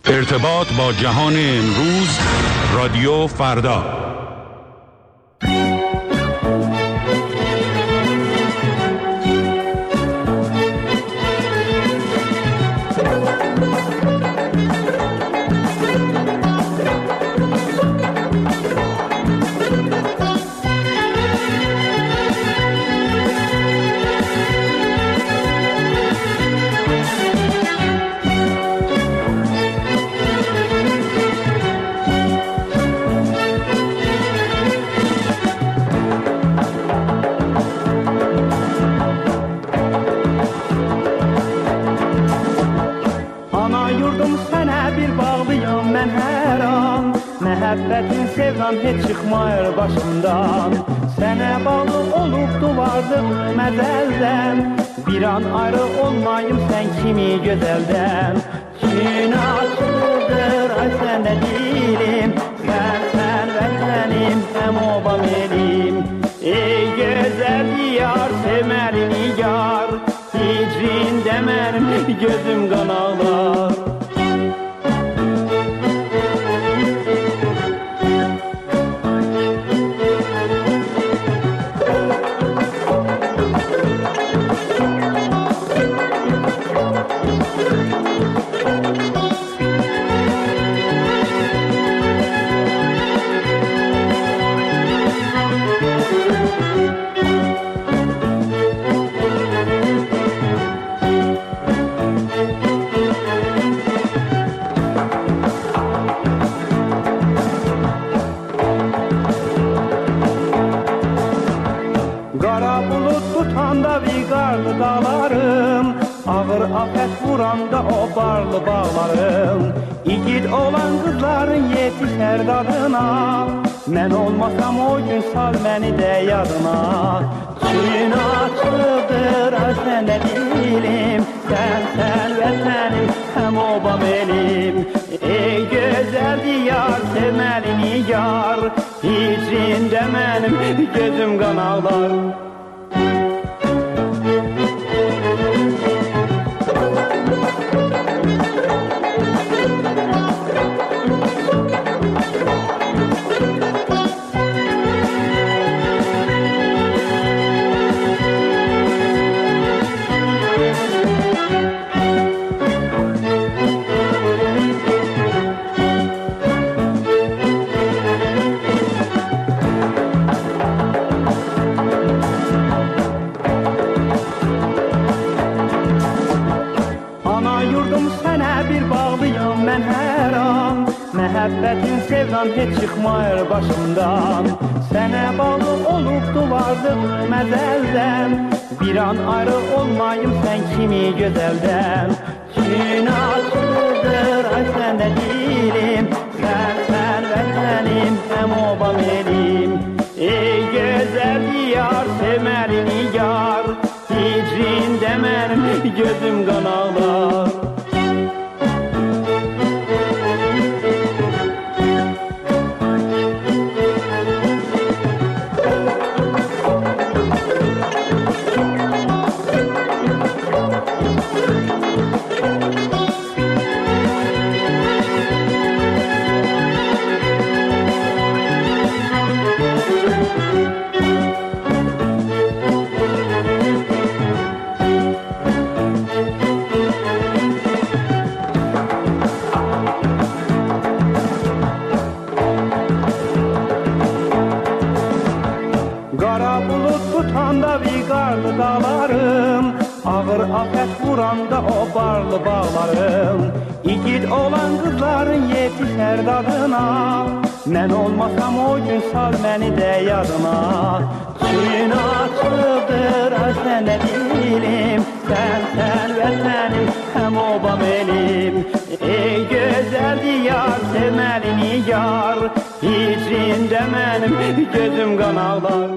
ارتباط با جهان امروز، رادیو فردا. Məhəbbətin sevdan heç çıxmayır başımdan. Sənə bağlı olubdu vardım məzəldən. Bir an ayrı olmayım sən kimi gözəldən. Gün açıldır ay səndə dilim. Sən vətənim həm obam elim. Ey gözəl yar sevməli nigar. Hicrində mənim gözüm qan ağlar. Ağır afət vuranda o barlı bağlarım. İgid olan qızların yetişər dadına. Mən olmasam o gün sal məni də yadına. Gün açıldır sənə dilim. Sən vətənim həm obam elim. Ey gözəl diyar sevməli nigar. Hicrində mənim gözüm qan ağlar. Məhəbbətin sevdan heç çıxmayır başımdan. Sənə bağlı olubdu vardım məzəldən. Bir an ayrı olmayım sən kimi gözəldən. Gün açıldır ay səndə dilim. Sən vətənim həm obam elim. Ey gözəl diyar sevməli nigar. Hicrində mənim gözüm qan ağlar. Ağır afət vuranda o barlı bağlarım. İgid olan qızların yetişər dadına. Mən olmasam o gün sal məni də yadına. Gün açıldır sənə dilim. Sən vətənim həm obam elim. Ey gözəl diyar sevməli nigar. Hicrində mənim gözüm qan ağlar.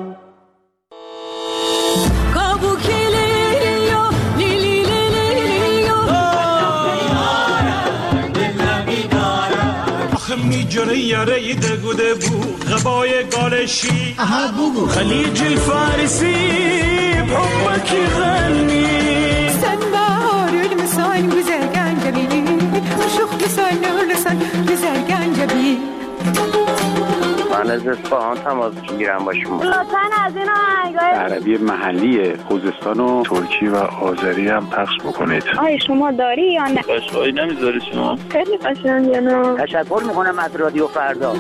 میجره یاره دگوده بو غبای گالشی خلیج الفارسی بحبك غني sen bahar ölmüsen güzel gencebili. Aşık güzel من از اصفهان تماس میگیرم با شما. لطفاً از این آهنگای عربی محلی خوزستان و ترکی و آذری هم پخش بکنید. آی شما داری یا نه؟ قشقایی نمیذاری شما؟ خیلی قشنگه نه؟ تشکر میکنم از رادیو فردا.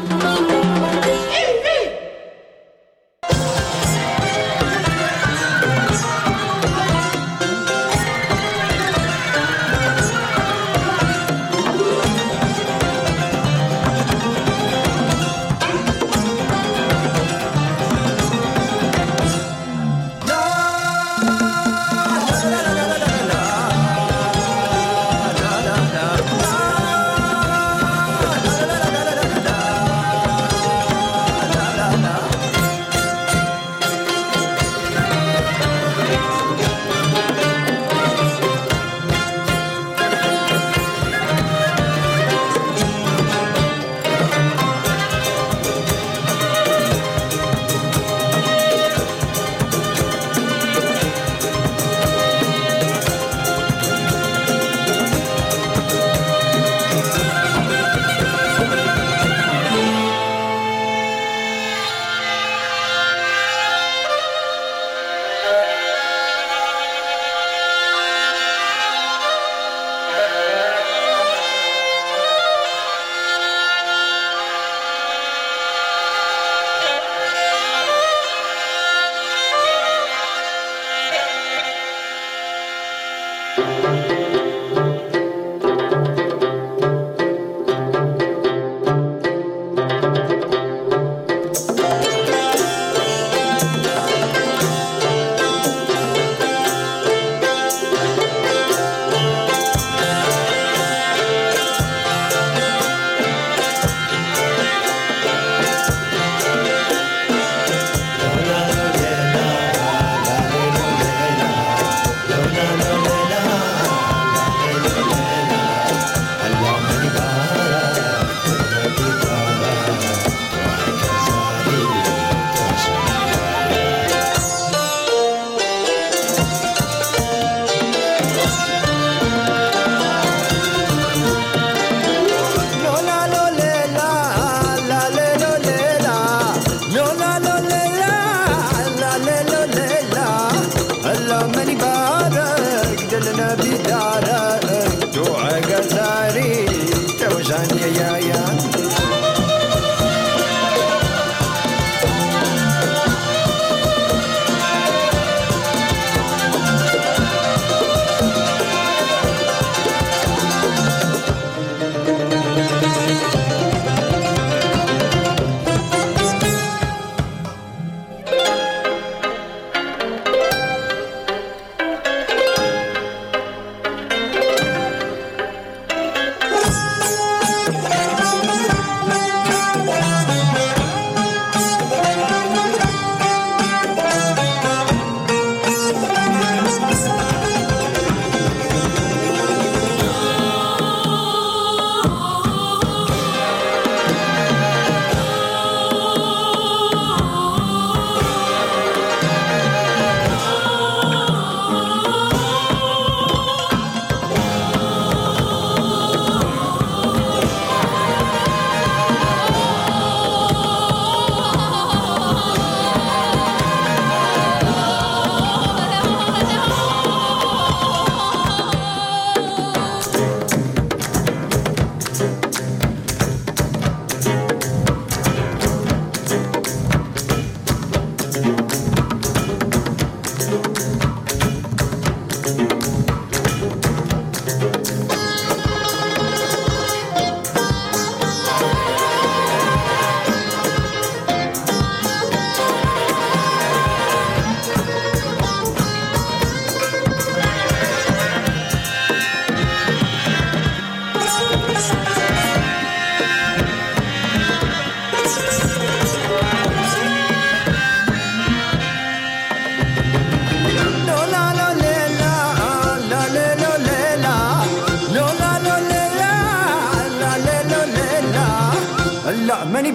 منی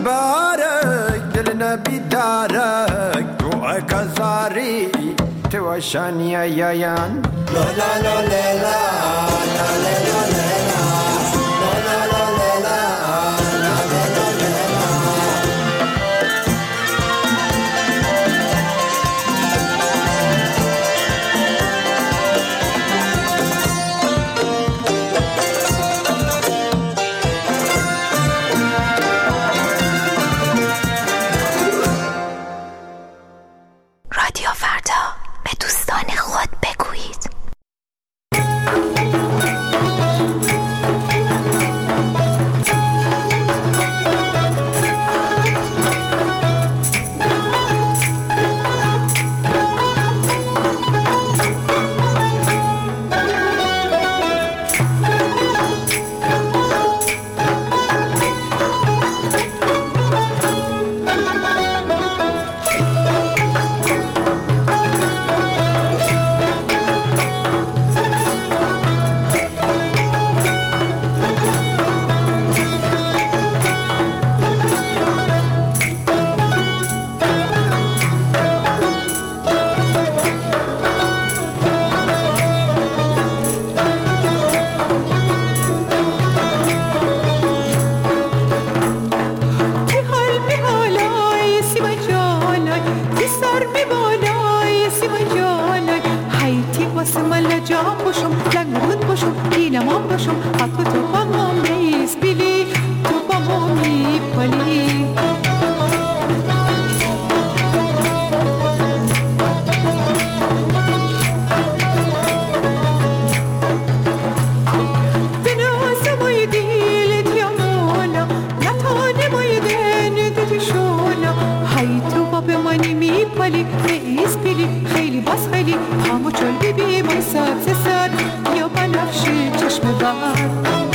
بارک دل نبی دارک تو اکزاری تو اشانی یایان لا لا لا لا لا لا لا لا لا لا لا لا لا لا لا لا تو با ما میسپیلی تو با ما میپالی میپالی میسپیلی خیلی باز خیلی همو چل بیبی مای سبز سر یا بنفشی چشم بر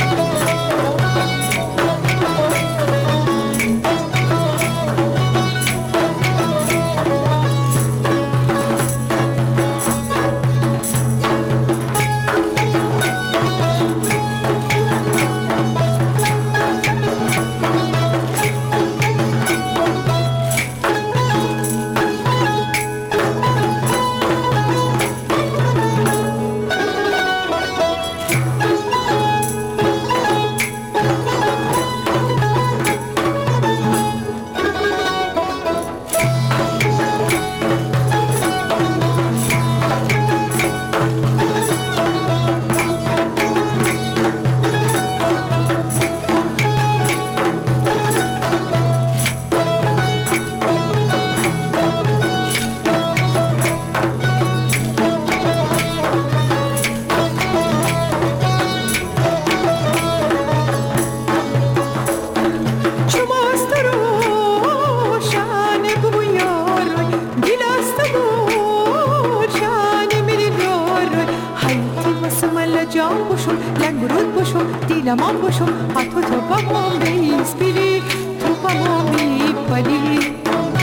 دیلمان باشم حتی تو با ما میسپیلی تو با ما میپالی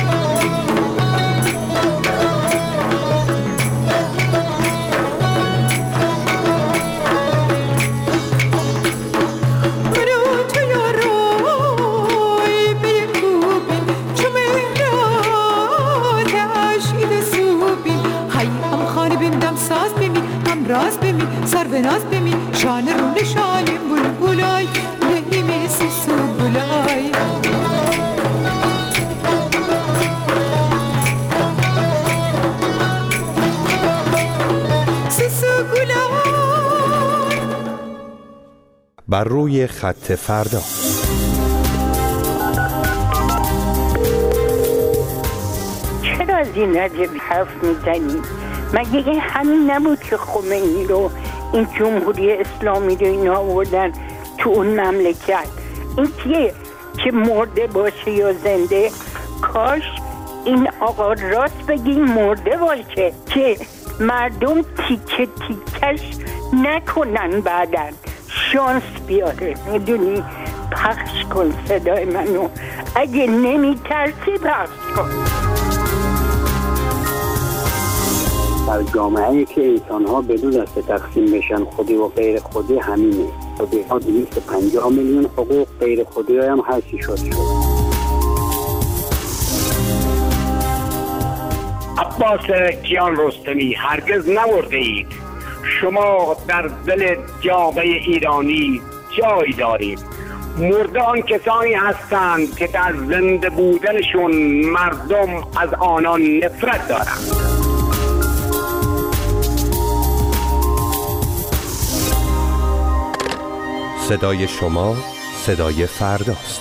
منو تو یاروی بکوبین چو مهراتش ایده سوبین های هم خانه بندم ساز بمی هم راز بمی سر به ناز بمی شان رو نشانیم بلبلای نهیم سیسو بلای سیسو گلای بر روی خط فردا. چرا از این عجب حرف میزنی؟ مگه این همین نبود که خمینی رو این جمهوری اسلامی رو اینا آوردن تو اون مملکت؟ این کیه که مرده باشه یا زنده؟ کاش این آقا راست بگی مرده باشه که مردم تیکه تیکش نکنن، بعدن شانس بیاره. میدونی؟ پخش کن صدای منو، اگه نمیترسی پخش کن. در جامعه‌ای که انسان‌ها به دو دسته تقسیم بشن، خودی و غیر خودی، همینه. خودی‌ها 250 میلیون حقوق، غیر خودی هم هر چی شد. عباس کیان رستمی، هرگز نمرده اید. شما در دل جامعه ایرانی جای دارید. مرده آن کسانی هستند که در زنده بودنشون مردم از آنان نفرت دارند. صدای شما صدای فرداست.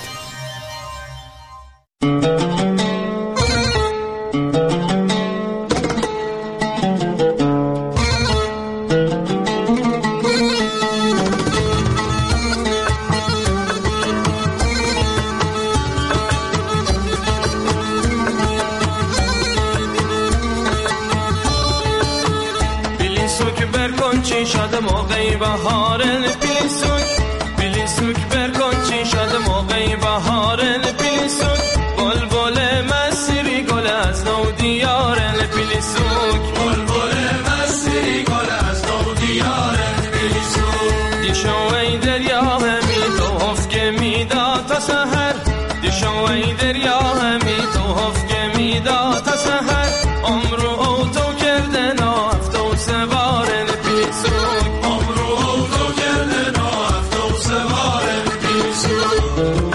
بیلیسوک برکن چی شده موقعی بهارن، بیلیسوک برکن چی شده موقعی بهارن، بیلیسوک بلبل مسیری گل از نو دیارن، بیلیسوک بلبل مسیری گل از نو دیارن، بیلیسوک دیشو ای دریا همی تو هفکه میدا تا سهر، دیشو ای دریا همی تو هفکه میدا تا سهر، عمرو او تو کرده نافت و سوارن، بیلیسوک عمرو او تو کرده نافت و سوارن، بیلیسوک.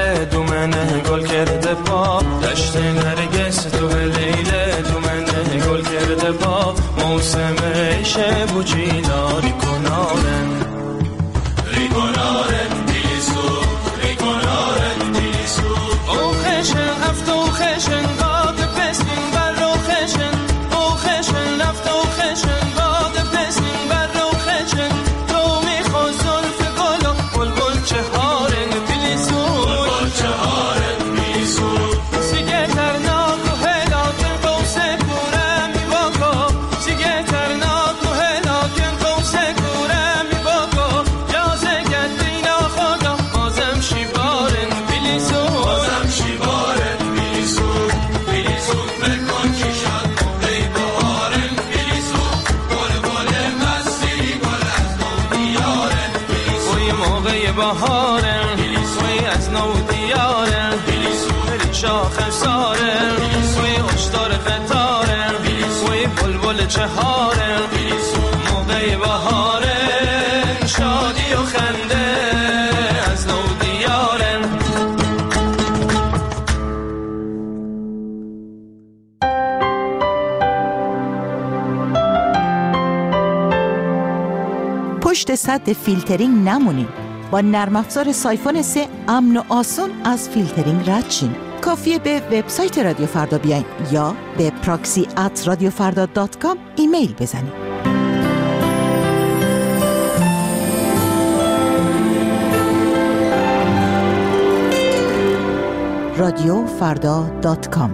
لیله دومنه گل کرده با دشت نرگس تو لیله دومنه گل کرده با موسم شب و جیلاری کنارن ریکنارن دیلیسو ریکنارن دیلیسو او خشن هفت و خشن باد پسین بر رو خشن او خشن هفت و خشن باد پسین بر رو خشن تو میخوا زلف گل و بلبل چهارن دیلیسو بلبل چهارن دیلیسو سیگه ترناک و هلاکن قوسه کورم میباکا سیگه ترناک و هلاکن قوسه کورم میباکا یازه گدینا خدا بازم شیبارن دیلیسو بازم شیبارن دیلیسو دیلیسو بکن چشات ای بهارن دیلیسو گل گل مستی گل از نو دیارن دیلیسو وی موقع بهارن وی از نو دیارن بری شاخ سارن وی اشتار قطارن وی بلبل چهارن موقع بهارن شادی و خنده از نو دیارن پشت سد فیلترینگ نمونین. با نرم افزار سایفون 3 امن و آسون از فیلترینگ رد شین. کافیه به وبسایت رادیو فردا بیاین یا به proxy@radiofarda.com ایمیل بزنین. radiofarda.com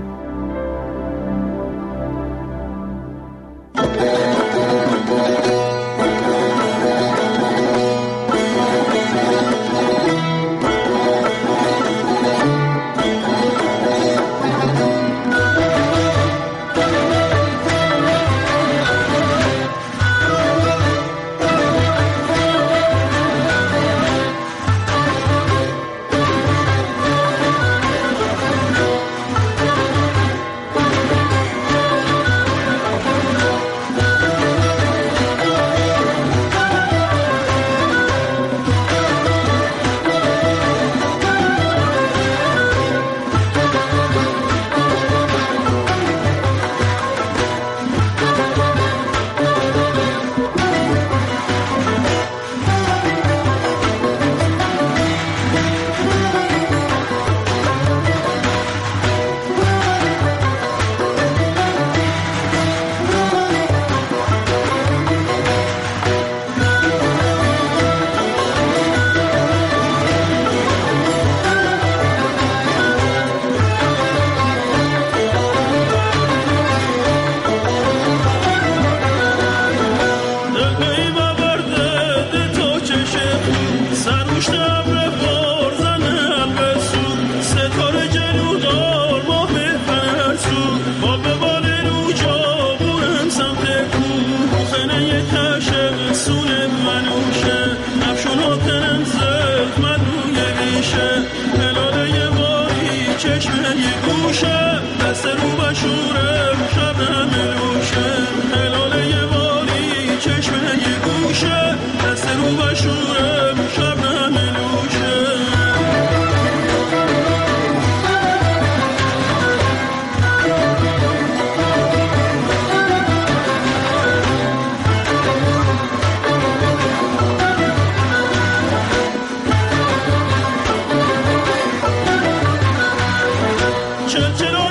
چرا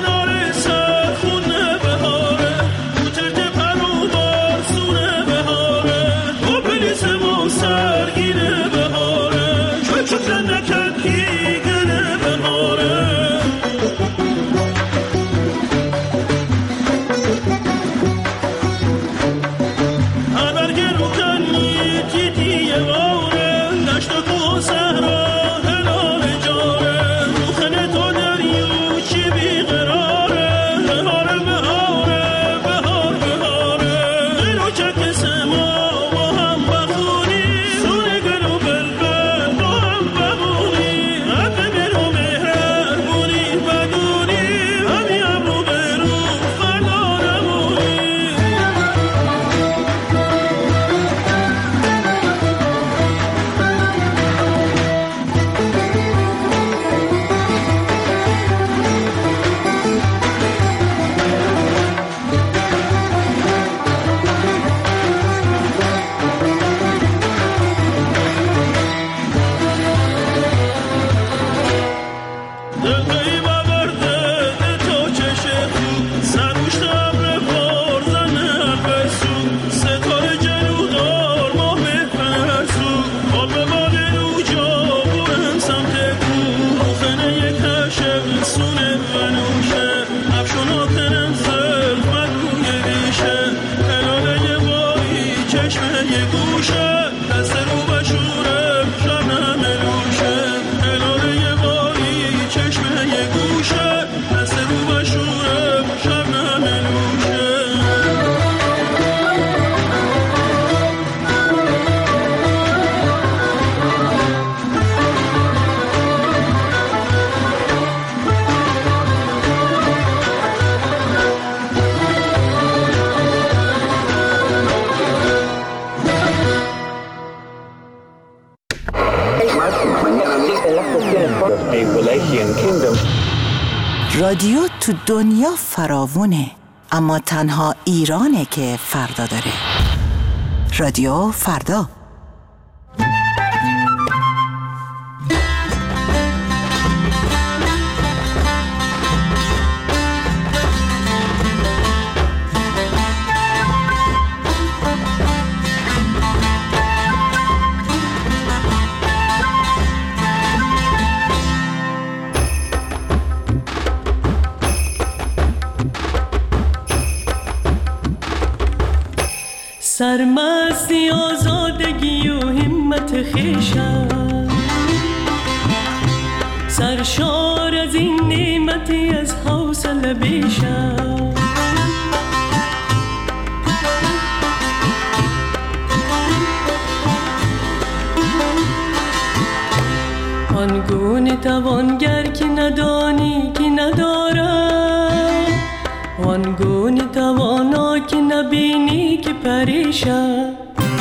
رادیو تو دنیا فراوونه، اما تنها ایرانه که فردا داره. رادیو فردا. سرمستی آزادگی و همت خویشم، سرشار از این نعمتی از حوصله بیشم. آنگونه توانگر که ندانی که ندارد، آنگونه توانا که نبینی که پریشان.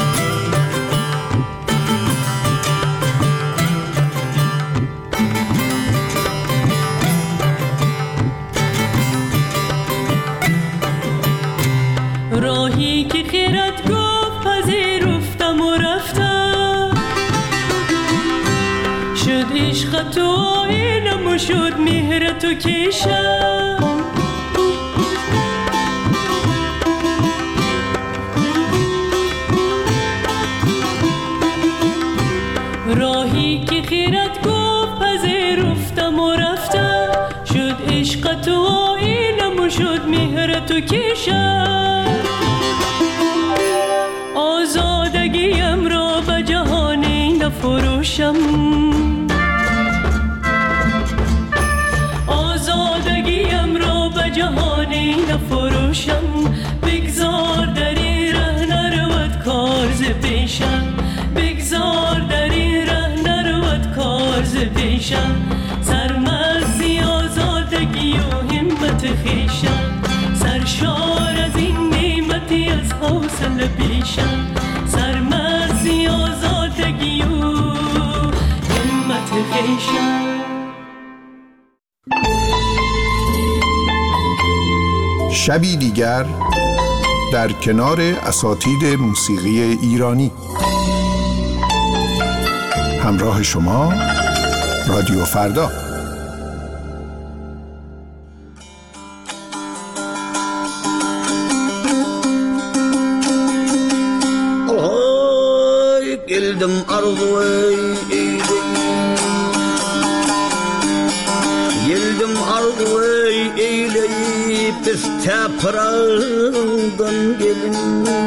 راهی که خیرت گفت پذیرفتم و رفتم، شد عشق تو آینم و شد مهر تو کشم. راهی که خیرت گفت پذیرفتم و رفتم، شد عشق تو آینم و شد مهر تو کشم. آزادگیم را به جهانی نفروشم، آزادگیم را به جهانی نفروشم. بگذار در این ره نرود کار ز پیشم، بگذار در این ره نرود کار ز پیشم. سرمستی آزادگی و همت خویشم، سرشار از این نعمتی از حوصله بیشم. سرمستی آزادگی و همت خویشم. شبی دیگر در کنار اساتید موسیقی ایرانی. همراه شما رادیو فردا. geldim arzuya geldim arzuya eyleyip isteprağından gelin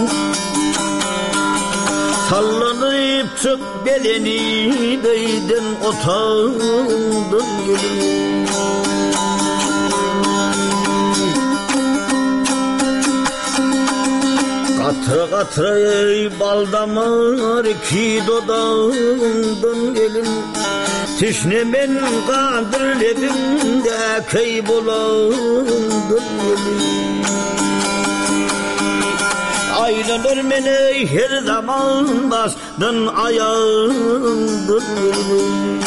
sallanıp çık beleni değdin otağından gelin Katır katır ey bal damar iki dodağından gelin Tişnemin kadirlerinde kaybolandan gelin Aylanır beni her zaman bastın ayağından gelin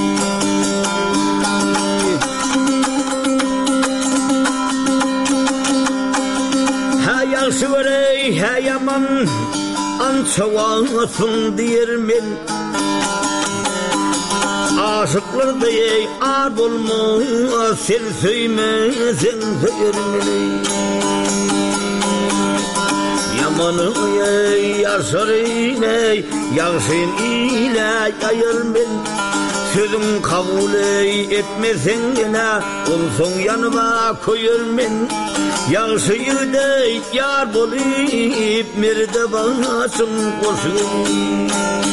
Şıvırey heyaman ançavasın diyermin Aşıklarda ey ar olmaz, sen söymesen söylerim. Yamanı ey yaşarın ey, yaşın ile yayır ben. Sözüm kabul etmesen gene, olsun yanıma koyur men. Yaşıyı da yar bolup, merde basın koşun.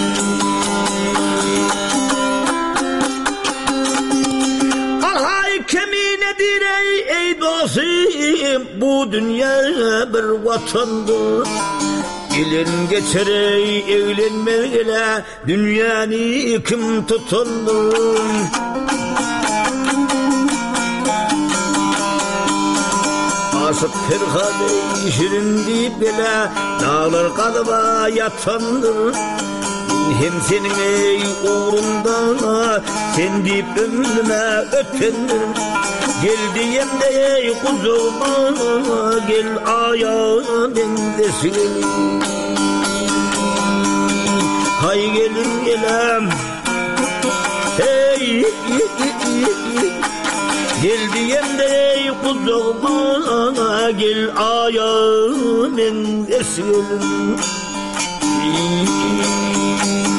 Alhay keminedir ey dostum, bu dünya bir vatandır. Gelin geçer evlenmeyle, dünyanı kim tutandı? Aşık Ferhade şirin deyip bile, dağlar kalıba yatandır. Hem senin ey uğrunda, sen deyip ömrüme ötendir. Gel diyem de ey kuzuma, gel ayağa bendesin. Hay gelin gelem, hey gel diyem de ey kuzuma, gel ayağa bendesin.